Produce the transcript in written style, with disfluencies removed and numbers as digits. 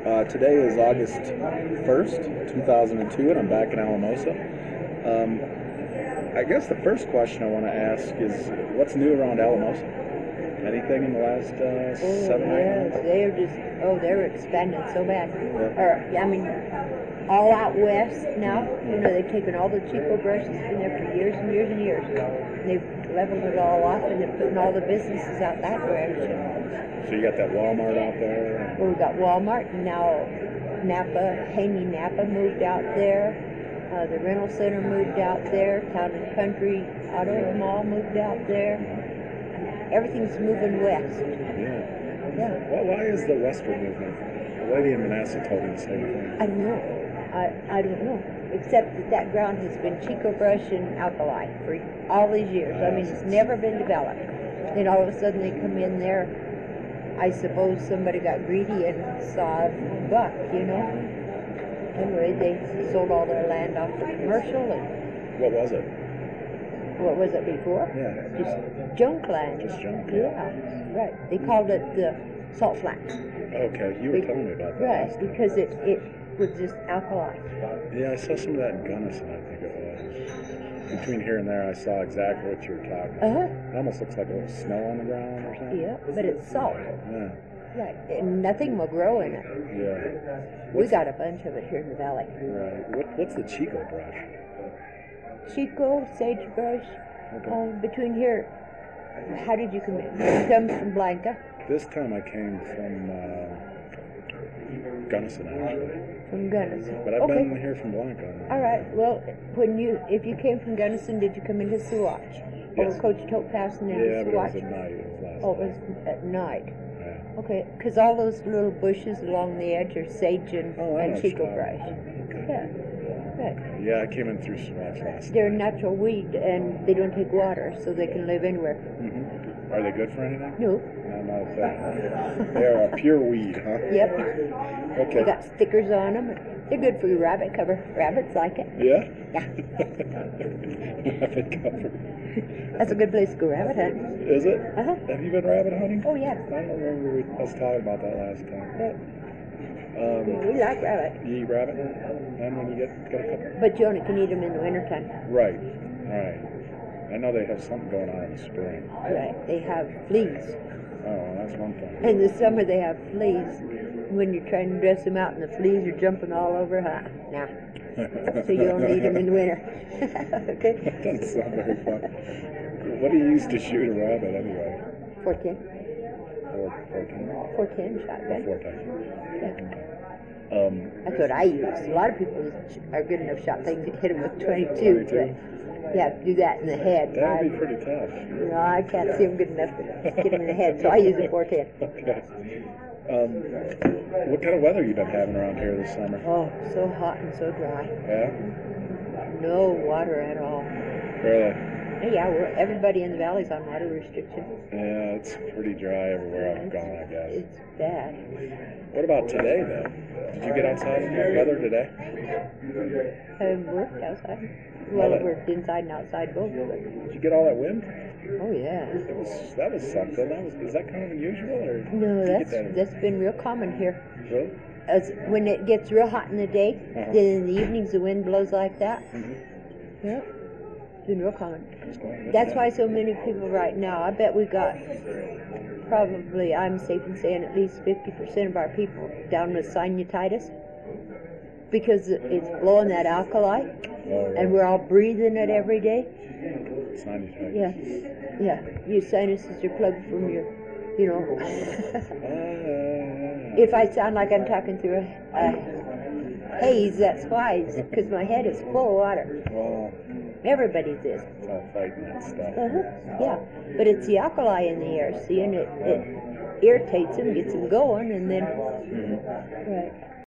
Today is August 1st, 2002, and I'm back in Alamosa. I guess the first question I want to ask is, what's new around Alamosa? Anything in the last 7 months? They're expanding so bad. All out west now. They've taken all the Chico brush that's been there for years and years and years. They've leveled it all off, and they're putting all the businesses out that direction. So you got that Walmart out there? Well, we got Walmart, and now Haney Napa moved out there. The rental center moved out there. Town and Country Auto Mall moved out there. Everything's moving west. Yeah. Well, why is the westward movement? The lady in Manassas told me the same thing. I don't know. I don't know. Except that ground has been Chico brush and alkali for all these years. I mean, it's never been developed. Then all of a sudden they come in there. I suppose somebody got greedy and saw a buck, Anyway, they sold all their land off to commercial. And what was it? What was it before? Yeah. Just junk land. Just junk. Yeah, right. They called it the salt flats. Okay, you were telling me about that. Right, because it was just alkali. Yeah, I saw some of that in Gunnison, I think it was. Between here and there, I saw exactly what you were talking about. It almost looks like a little snow on the ground or something. Yeah, but it's salt. Yeah. Right, and nothing will grow in it. Yeah. We got a bunch of it here in the valley. Right. What's the Chico brush? Chico, sagebrush. Okay. Between here, how did you come in? You come from Blanca? This time I came from Gunnison, actually. From Gunnison. But I've been here from Blanca. All right. Well, if you came from Gunnison, did you come into Saguache? Yes. Over Coach Tote Pass and into Yeah, but it was Saguache? at night. It was last Oh, it was at night. Yeah. Okay, because all those little bushes along the edge are sage and Chico brush. Okay. Yeah. Right. Yeah, I came in through Swatch last They're a night. natural weed, and they don't take water, so they can live anywhere. Mm-hmm. Are they good for anything? No. No, not a thing. They're a pure weed, huh? Yep. Okay. They got stickers on them. They're good for your rabbit cover. Rabbits like it. Yeah? Yeah. Rabbit cover. That's a good place to go rabbit hunting. Is it? Uh-huh. Have you been rabbit hunting? Oh, yeah. I don't remember us talking about that last time. Right. We like rabbit. You eat rabbit? And when you get a couple? But you only can eat them in the wintertime. Right. I know they have something going on in the spring. Right. They have fleas. Oh, well, that's one thing. In the summer, they have fleas. When you're trying to dress them out and the fleas are jumping all over, nah. So you don't eat them in the winter. Okay? That doesn't sound very fun. What do you use to shoot a rabbit anyway? 410. Or 14? 410 shotgun. 410. Yeah. That's what I use. A lot of people are good enough shot they can hit them with 22. But you have to do that in the head. That would be pretty tough. I can't see them good enough to get them in the head, so I use a 410. Okay. What kind of weather you been having around here this summer? Oh, so hot and so dry. Yeah? No water at all. Really? Yeah, everybody in the valley's on water restriction. Yeah, it's pretty dry everywhere I've gone, I guess. It's bad. What about today, though? Did you get outside in that weather today? I worked outside. Well, I worked inside and outside both. But... Did you get all that wind? Oh, yeah. That was something. Is that kind of unusual? Or no, that's been real common here. Really? When it gets real hot in the day, then in the evenings the wind blows like that. Mm-hmm. Yeah. It's been real common. That's why so many people right now, I bet we got probably, I'm safe in saying, at least 50% of our people down with sinusitis because it's blowing that alkali and we're all breathing it every day. Sinusitis. Yeah. Your sinuses are plugged from your, If I sound like I'm talking through a haze, that's why, because my head is full of water. Wow. Everybody's is. It's all fighting that stuff. Yeah, but it's the alkali in the air, see, and it irritates them, gets them going, and then, right.